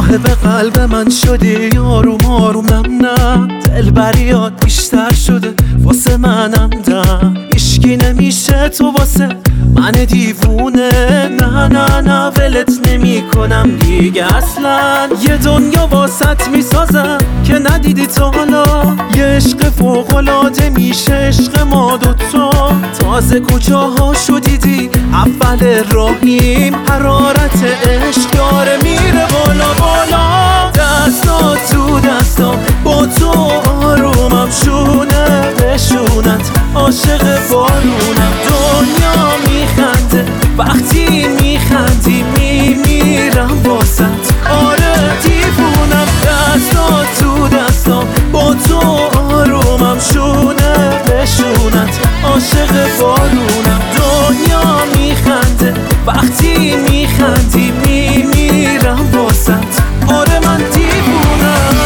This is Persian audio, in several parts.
صاحب قلب من شدی آروم آروم نم دلبریات بیشتر شده واسه منم دم هیشکی نمیشه تو واسه من دیوونه نه نه نه ولت نمی کنم دیگه اصلا یه دنیا واسط میسازم که ندیدی تا حالا یه عشق فوق‌العاده میشه عشق ما دوتا تازه کجاها شو دیدی اول راهیم حرارت عشق داره میره بالا بالا دستا تو دستا با تو آرومم شونه بشونت عاشق بارونم دنیا میخنده وقتی میخندی میمیرم واسط آره دیوونم دستا تو دستا با تو آرومم شونه بشونت عاشق بارونم دنیا میخنده وقتی میخندی میمیرم واسط آره من دیوونم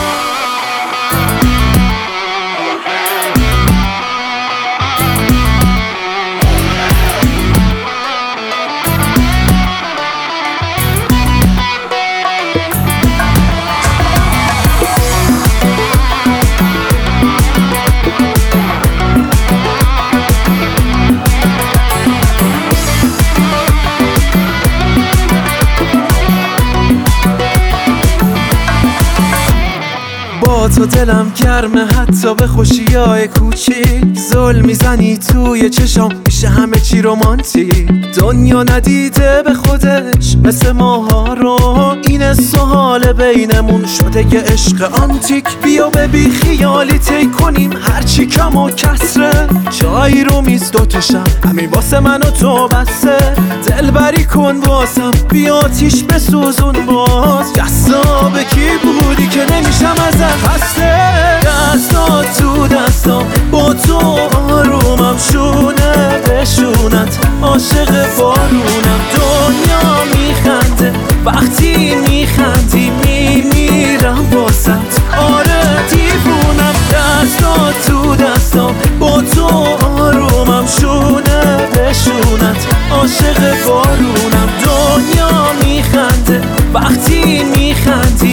با تو دلم گرمه حتی به خوشیای کوچیک زل میزنی توی چشام میشه همه چی رومانتیک دنیا ندیده به خودش مثل ماها رو این سوال بینمون شده یه عشق آنتیک بیا به بی خیالی تی کنیم هرچی کم و کسره جایی رو میز دوتشم همین واسه من و تو بسه دلبری کن واسم بیا آتیش بسوزون باز دستا به کی بودی که نمیشم ازت خسته دستا تو دستا با تو آرومم شونه بشونت عاشق بارونم دنیا میخنده وقتی میخندی میمیرم واسط آره دیوونم دستا تو دستا با تو آرومم شونه بشونت عاشق بارونم دنیا میخنده وقتی میخندی